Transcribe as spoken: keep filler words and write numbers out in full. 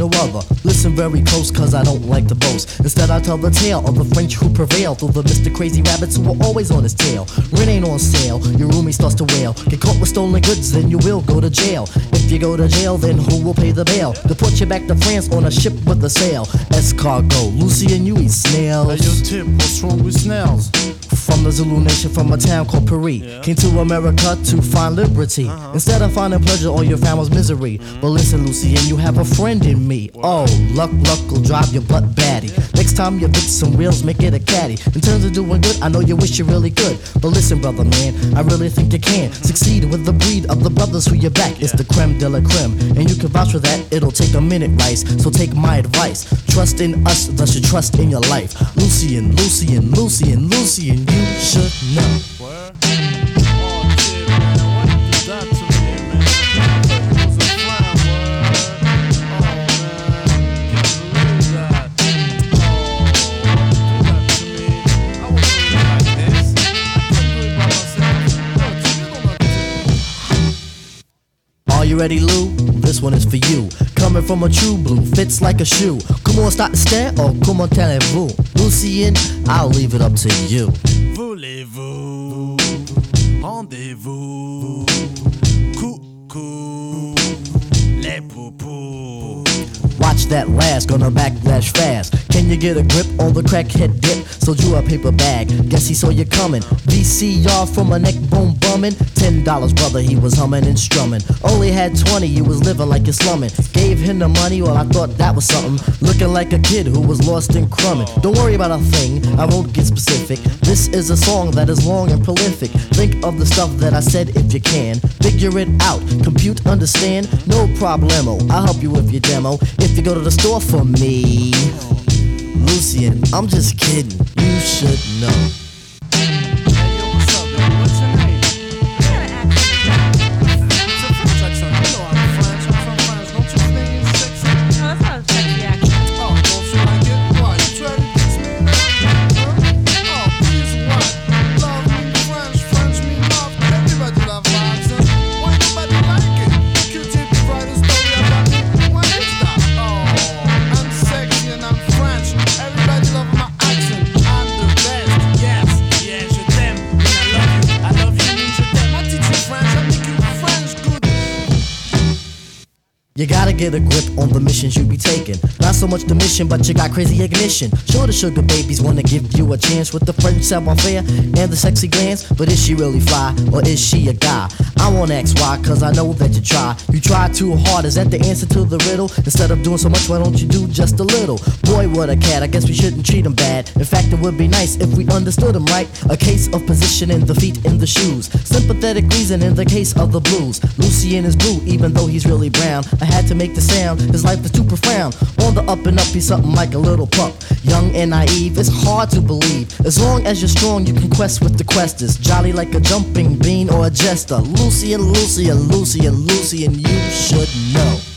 no other. Listen very close, cause I don't like to boast. Instead I tell the tale of the French who prevailed through the Mister Crazy Rabbits who were always on his tail. Rent ain't on sale, your roomie starts to wail. Get caught with stolen goods, then you will go to jail. If you go to jail, then who will pay the bail? Deport you back to France on a ship with a sail. Escargot, Lucy and you eat snails. Hey, yo, Tip, what's wrong with snails? From the Zulu nation, from a town called Paris. Yeah. Came to America to find liberty. Uh-huh. Instead of finding pleasure, all you found was misery. Mm-hmm. But listen, Lucy, and you have a friend in me. What? Oh, luck, luck will drive your butt batty. Yeah. Next time you fix some wheels, make it a caddy. In terms of doing good, I know you wish you really could. But listen, brother man, I really think you can mm-hmm. succeed with the breed of the brothers who you back. Yeah. It's the creme de la creme, and you can vouch for that. It'll take a minute, Rice. So take my advice. Trust in us, thus you trust in your life. Lucian, Lucian, Lucian, Lucian, you should know. Word? Oh, shit, man. What did that to me, man? I thought it was a fly, word. Oh, man. Can't believe that. Oh, what did that to me? I wasn't really like this. I couldn't do it by myself. No, Tip, you don't know this. Are you ready, Lou? This one is for you. Coming from a true blue, fits like a shoe. Comment start to stare or comment allez-vous? Lucian, I'll leave it up to you. Voulez-vous, rendez-vous, coucou, les poupous. Watch that last, gonna backlash fast. Can you get a grip on the crackhead dip? Sold you a paper bag, guess he saw you coming. V C R from a neck bone bumming. Ten dollars, brother, he was humming and strumming. Only had twenty, you was living like you're slumming. Gave him the money, well, I thought that was something. Looking like a kid who was lost in crumbing. Don't worry about a thing, I won't get specific. This is a song that is long and prolific. Think of the stuff that I said if you can. Figure it out, compute, understand. No problemo, I'll help you with your demo. If you go to the store for me, Lucian, I'm just kidding, you should know. Hey, yo, what's up, man? What's your name? It's a French accent. You know I'm French. I'm from France. Don't you think it's sexy? No, that's not a sexy accent. Oh, don't you like it? Why? You try to teach me now? Huh? Oh, please, what? Love me French. French me love. Everybody love my accent. Why nobody like it? Q-Tip write a story about me. Why is that? Oh, I'm sexy and I'm French. Everybody love my accent. I'm the best. Yes, yes, je t'aime. And I love you. I love you, means je t'aime. I teach you French. I make you French good. You gotta get a grip on the missions you be taking. Not so much the mission, but you got crazy ignition. Sure, the sugar babies wanna give you a chance with the French savoir-faire and the sexy glance. But is she really fly, or is she a guy? I won't ask why, cause I know that you try. You try too hard, is that the answer to the riddle? Instead of doing so much, why don't you do just a little? Boy, what a cat, I guess we shouldn't treat him bad. In fact, it would be nice if we understood him right. A case of positioning the feet in the shoes. Sympathetic reason in the case of the blues. Lucian is blue, even though he's really brown. I had to make the sound, his life is too profound. On the up and up, he's something like a little pup. Young and naive, it's hard to believe. As long as you're strong, you can quest with the questers. Jolly like a jumping bean or a jester. Lucian, Lucian, Lucian, Lucian, you should know.